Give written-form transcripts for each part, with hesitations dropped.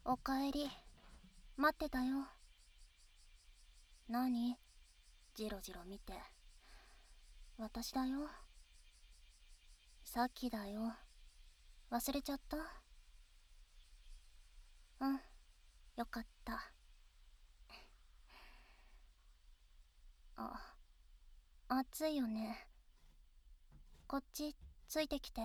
おかえり。待ってたよ。何？ジロジロ見て。私だよ。さっきだよ。忘れちゃった？うん、よかった。あ、暑いよね。こっちついてきて。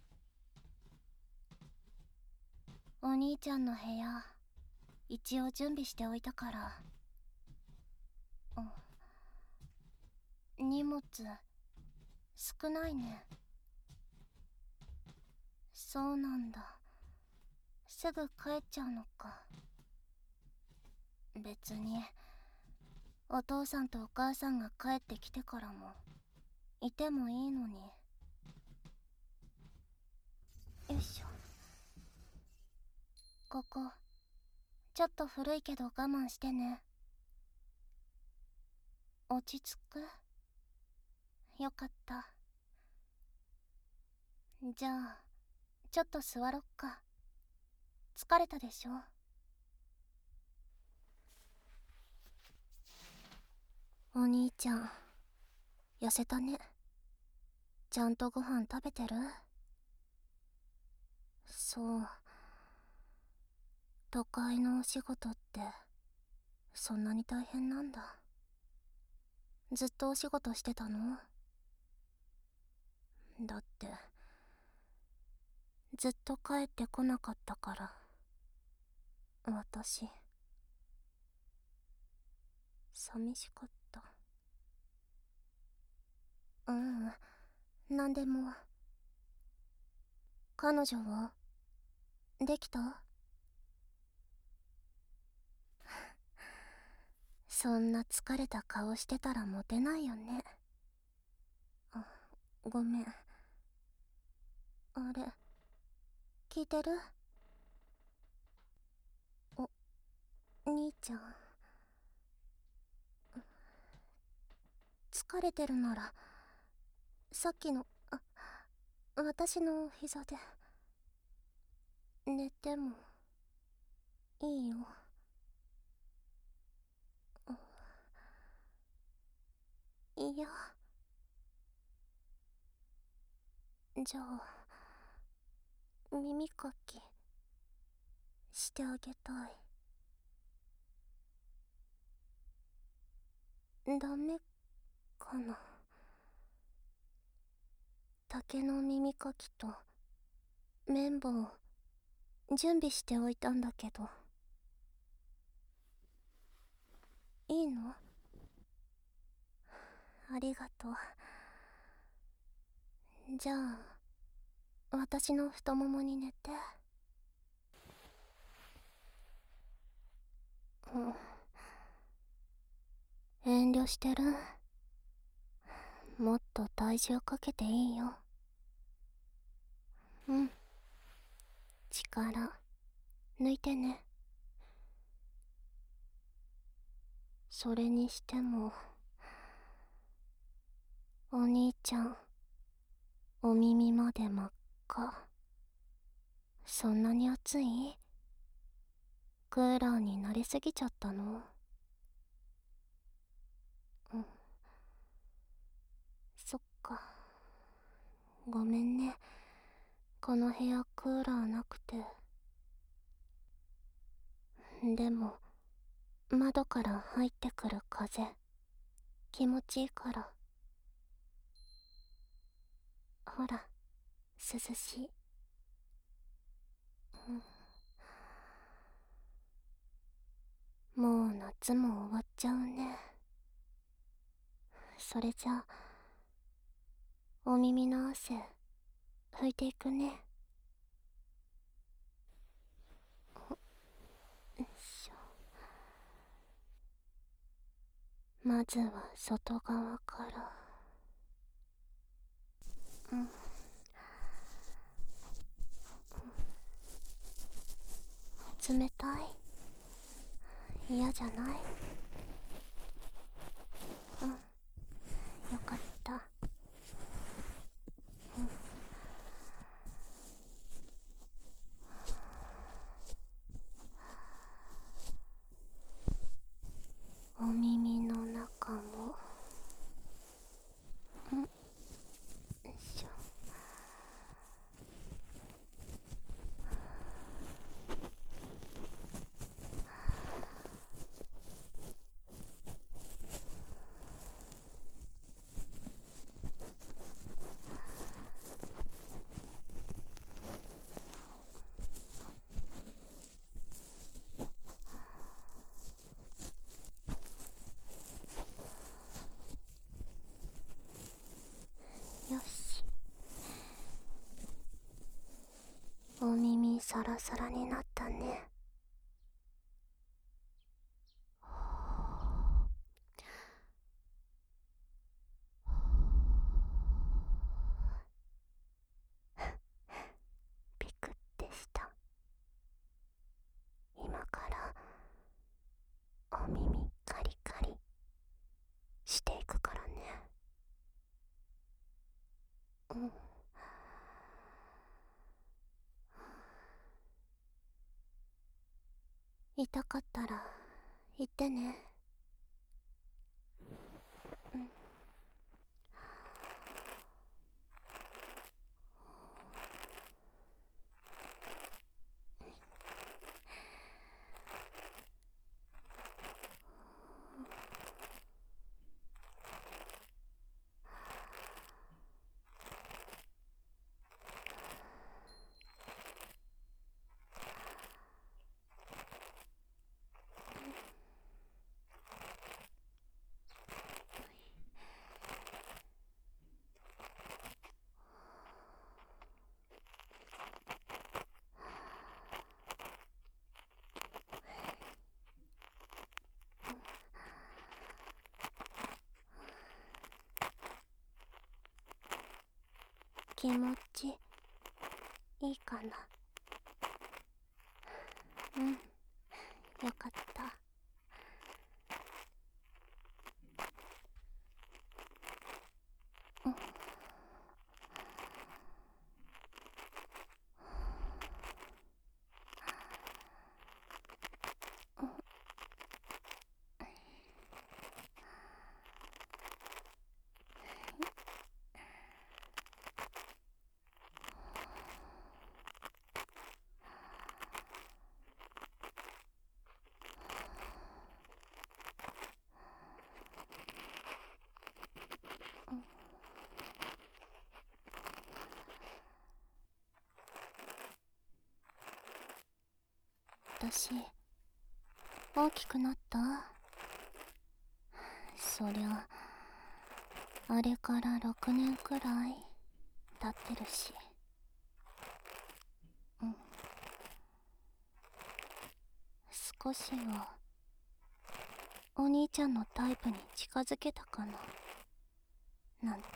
お兄ちゃんの部屋一応準備しておいたから。荷物少ないね。そうなんだ。すぐ帰っちゃうのか。別にお父さんとお母さんが帰ってきてからもいてもいいのに。よいしょ。ここちょっと古いけど我慢してね。落ち着く？よかった。じゃあちょっと座ろっか。疲れたでしょ。お兄ちゃん痩せたね。ちゃんとご飯食べてる？そう。都会のお仕事ってそんなに大変なんだ。ずっとお仕事してたの？だってずっと帰ってこなかったから。私寂しかった。ううん、なんでも。彼女はできた？そんな疲れた顔してたらモテないよね。あ、ごめん。あれ、聞いてる？お、兄ちゃん。疲れてるならさっきの私の膝で寝てもいいよ。いや、じゃあ耳かきしてあげたい。ダメかな。竹の耳かきと綿棒準備しておいたんだけど。いいの？ありがとう。じゃあ私の太ももに寝て。うん、遠慮してる？もっと体重かけていいよ。うん、力抜いてね。それにしてもお兄ちゃんお耳まで真っ赤。そんなに暑い？クーラーに慣れすぎちゃったの？うん、そっか。ごめんね、この部屋クーラーなくて。でも窓から入ってくる風気持ちいいから。ほら涼しい。もう夏も終わっちゃうね。それじゃあお耳の汗拭いていくね。よいしょ。まずは外側から。うん、冷たい？嫌じゃない？うん、よかった。 ラサラになったね。ピクってした。今からお耳カリカリしていくからね。うん。痛かったら言ってね。うん。気持ちいいかな。うん、よかった。うん。私大きくなった？そりゃあれから6年くらい経ってるし。うん。少しはお兄ちゃんのタイプに近づけたかななんて。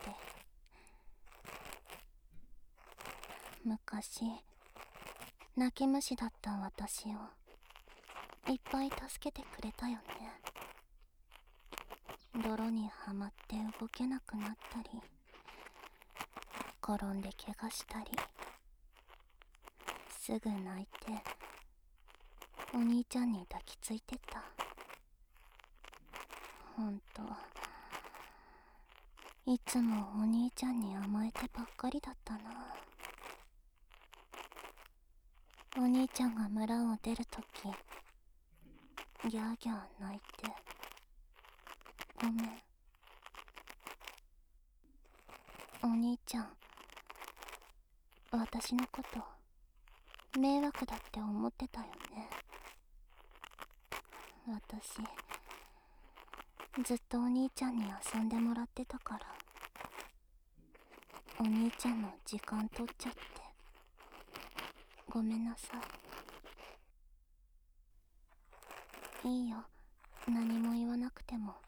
昔泣き虫だった私をいっぱい助けてくれたよね。泥にはまって動けなくなったり、転んで怪我したり、すぐ泣いてお兄ちゃんに抱きついてた。ほんといつもお兄ちゃんに甘えてばっかりだったな。お兄ちゃんが村を出るときギャーギャー泣いてごめん。お兄ちゃん私のこと迷惑だって思ってたよね。私ずっとお兄ちゃんに遊んでもらってたからお兄ちゃんの時間取っちゃってごめんなさい。いいよ、何も言わなくても。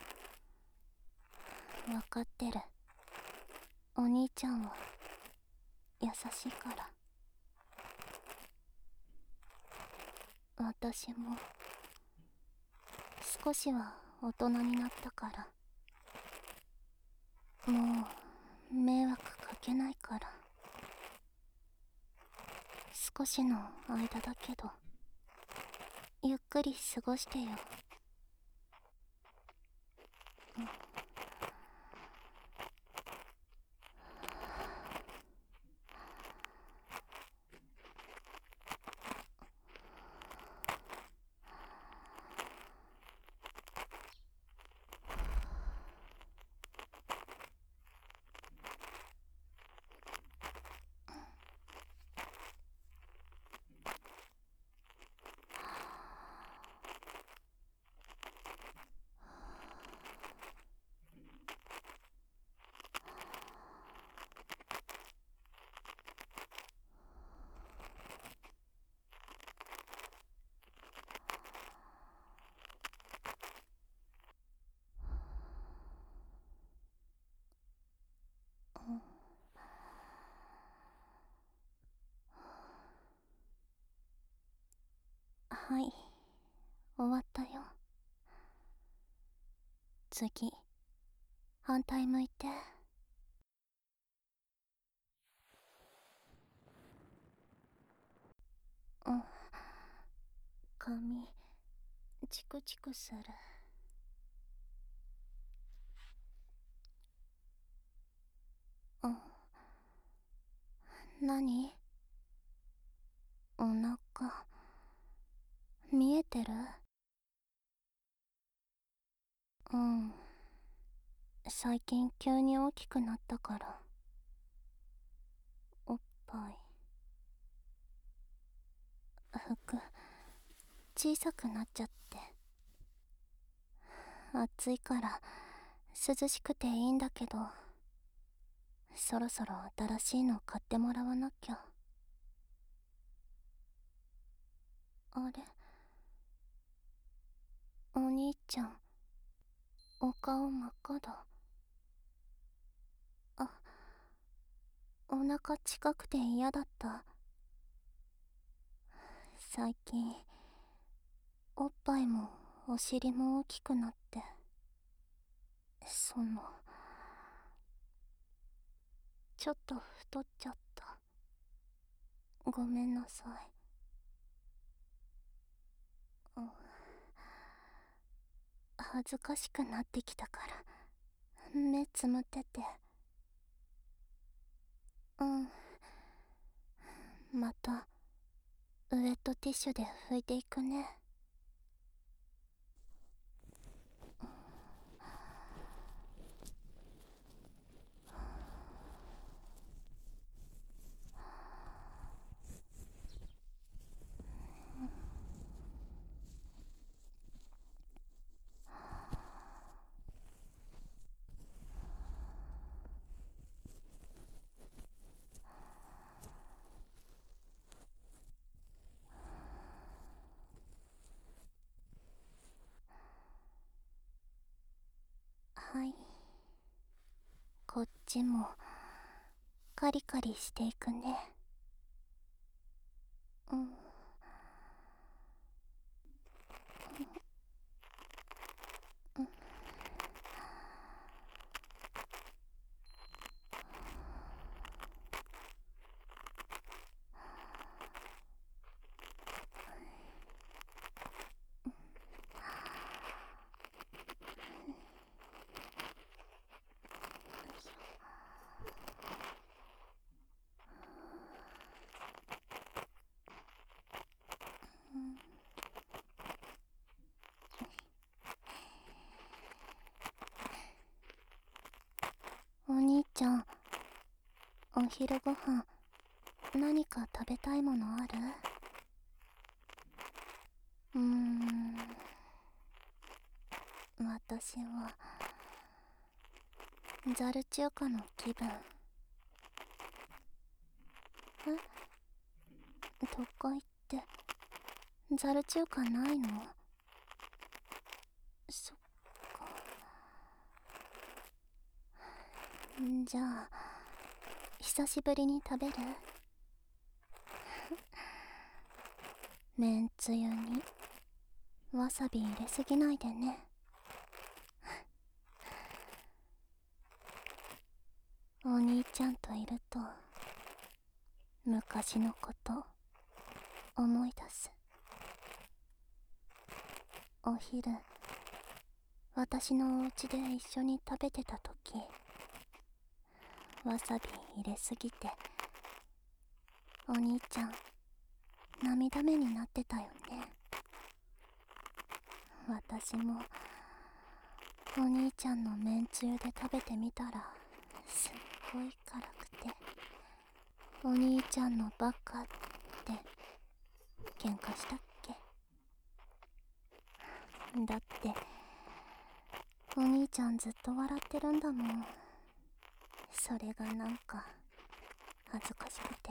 分かってる。お兄ちゃんは優しいから。私も少しは大人になったからもう迷惑かけないから。少しの間だけどゆっくり過ごしてよ。 はい、終わったよ。次、反対向いて。うん、髪チクチクする。うん、何？お腹見えてる？うん、最近急に大きくなったから。おっぱい、服小さくなっちゃって。暑いから涼しくていいんだけど、そろそろ新しいの買ってもらわなきゃ。あれ、お兄ちゃん、お顔真っ赤だ。あ、お腹近くて嫌だった。最近おっぱいもお尻も大きくなって、ちょっと太っちゃった。ごめんなさい。うん、恥ずかしくなってきたから目つむってて。うん、またウエットティッシュで拭いていくね。はい、こっちもカリカリしていくね。うん、うん、お兄ちゃん、お昼ご飯何か食べたいものある？私はザル中華の気分。都会ってザル中華ないの？そっか。じゃあ久しぶりに食べる？めんつゆにわさび入れすぎないでね。お兄ちゃんといると昔のこと思い出す。お昼私のお家で一緒に食べてた時、わさび入れすぎてお兄ちゃん涙目になってたよね。私もお兄ちゃんのめんつゆで食べてみたらすっごい辛くて、お兄ちゃんのバカって喧嘩したっけ？だってお兄ちゃんずっと笑ってるんだもん。それがなんか恥ずかしくて。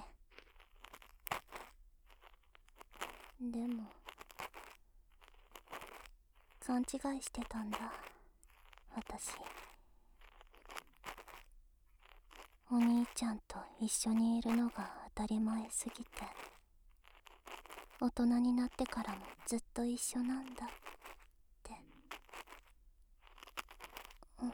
でも勘違いしてたんだ、私。お兄ちゃんと一緒にいるのが当たり前すぎて。 大人になってからもずっと一緒なんだって。うん。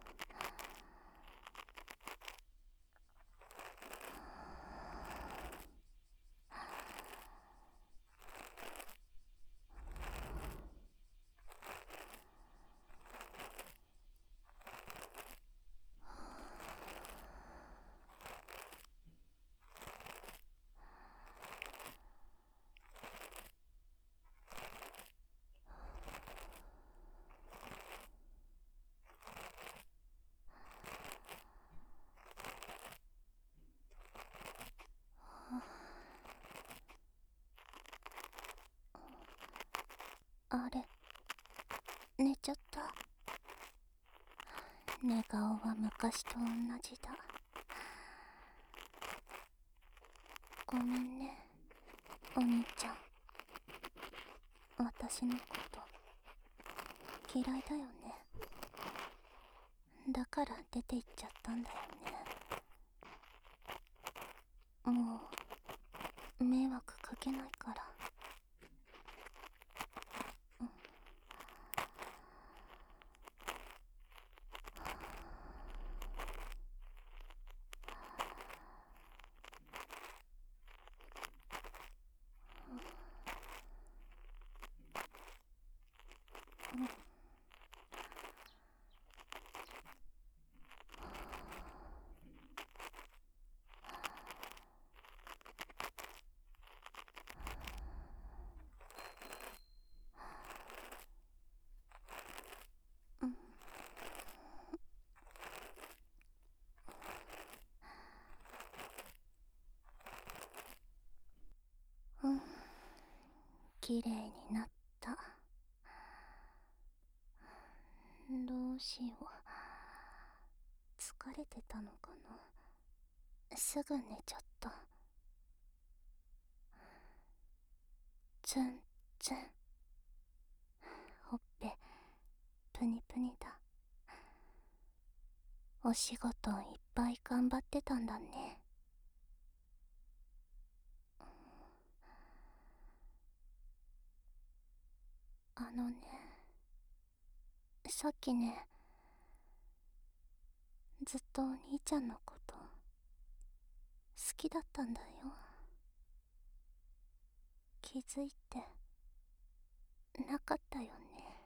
あれ、寝ちゃった。寝顔は昔と同じだ。ごめんね、お兄ちゃん。私のこと嫌いだよね。だから出て行っちゃったんだよね。もう迷惑かけないから。うん、綺麗になった。どうしよう。疲れてたのかな。すぐ寝ちゃった。ツンツン。ほっぺプニプニだ。お仕事いっぱい頑張ってたんだね。あのね、さっきね、ずっとお兄ちゃんのこと好きだったんだよ。気づいてなかったよね。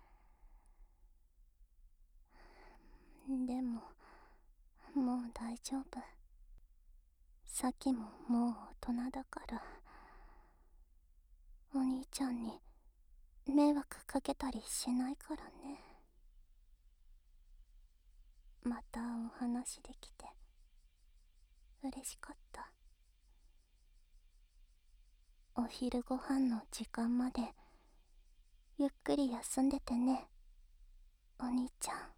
でももう大丈夫。さっきももう大人だから、お兄ちゃんに迷惑かけたりしないからね。またお話できて嬉しかった。お昼ご飯の時間までゆっくり休んでてね、お兄ちゃん。